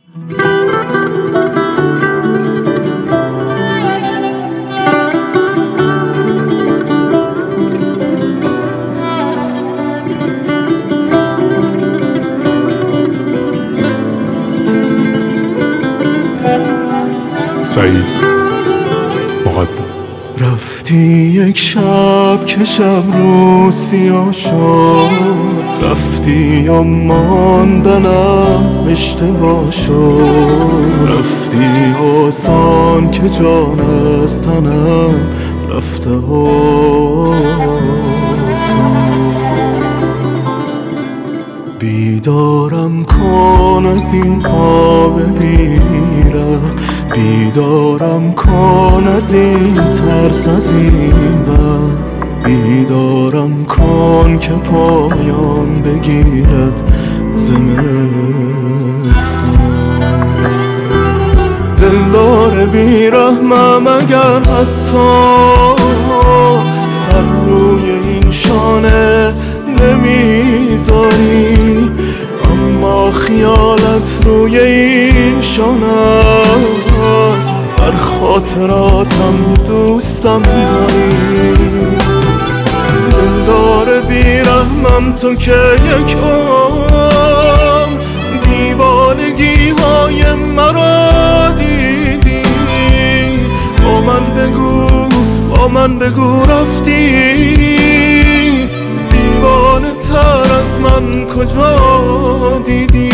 سعید مقدم. رفتی یک شب که شب رو سیاه شد، رفتی یا ماندنم اشتباه شد، رفتی آسان که جان از تنم رفته آسان. بیدارم کن از این خواب بیرم، بیدارم کن از این ترس از این بر، بیدارم کن که پایان بگیرد زمستان. دلدار بیرحمم اگر حتی سر روی این شانه نمیذاری، اما خیالت روی این شانه است، بر خاطراتم دوستم داری. دلدار بیرحمم تو که یک عمر دیوانگی های مرا دیدی، با من بگو رفتی دیوانه تر از من کجا دیدی.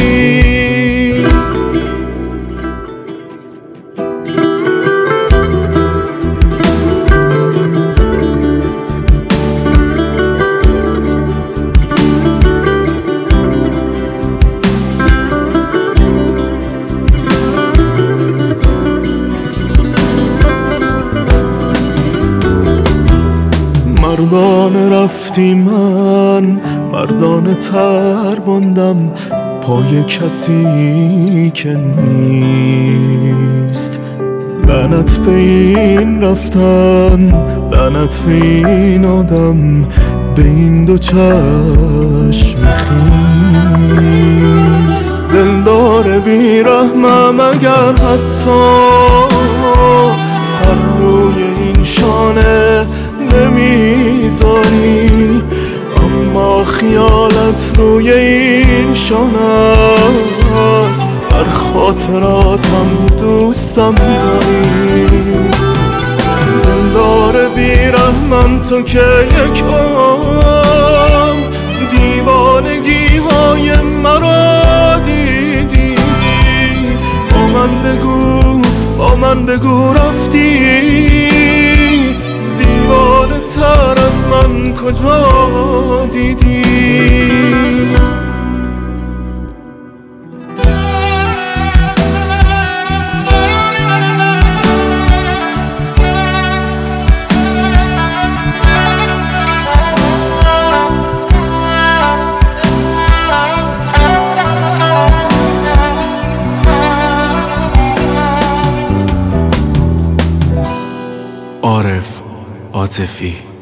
مردانه رفتی، من مردانه تر بندم پای کسی که نیست. لعنت به این رفتن، لعنت به این آدم، به این دو چشم خیس. دلدار بیرحمم اگر حتی سر روی این شانه نمیذاری، اما خیالت روی این شانه است، بر خاطراتم دوستم داری. دلدار بیرحمم تو که یک عمر دیوانگی های مرا دیدی، با من بگو رفتی دیوانه تر از من کجا دیدی. عارف عاطفی.